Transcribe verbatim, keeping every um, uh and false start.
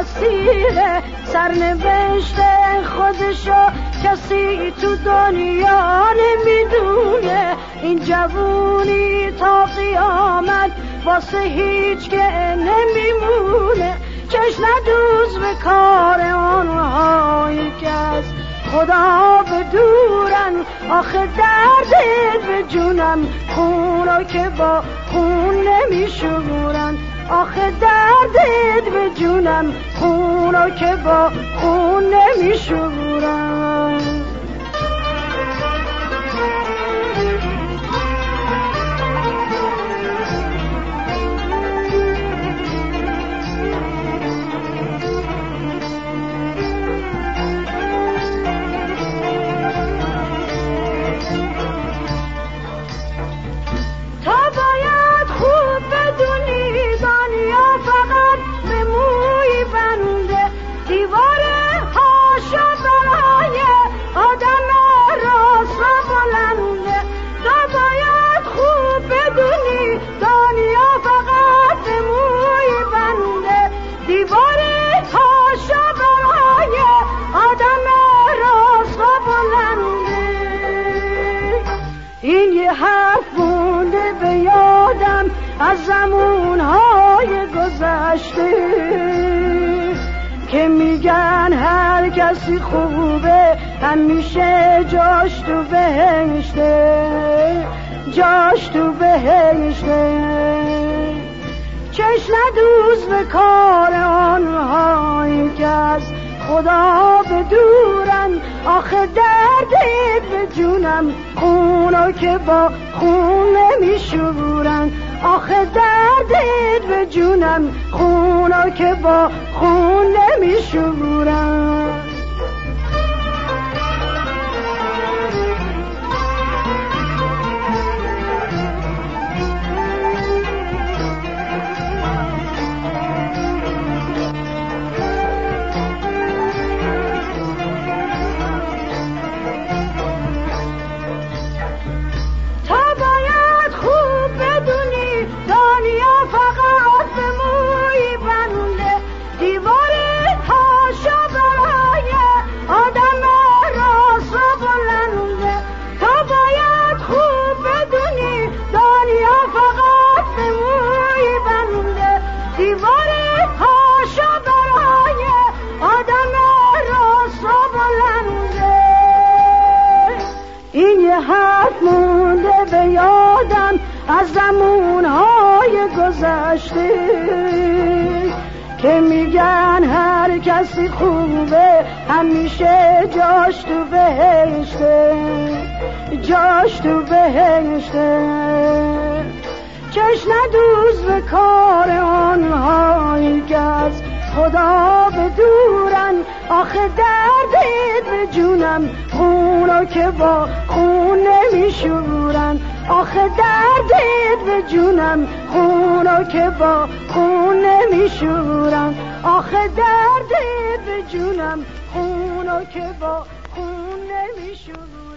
مسیر سرنوشت خودشو کسی تو دنیا نمیدونه. این جوونی تا قیامت واسه هیچ که نمیمونه. چش ندوز به کار آنهایی که از خدا بدورن. آخه دردت به جونم خونو که با خون نمیشورن. آخه دردت به جونم خونو که با خون نمیشورن. از زمونهای گذشته که میگن هر کسی خوبه همیشه جاش تو بهشته، جاش تو بهشته. چش ندوز به کار آنهایی که از خدا بدورن. آخه دردت به جونم خونو که با خون نمیشورن. آخه دردت به جونم خونو که با خون نمیشورن. از زمونهای گذشته که میگن هر کسی خوبه همیشه جاش تو بهشته، جاش تو بهشته. چش ندوز به کار آنهایی که از خدا بدورن. آخه دردت به جونم خونو که با خون نمیشورن. آخه دردت به جونم خونو که با خون نمیشورن. آخه دردت به جونم خونو که با خون نمیشورن.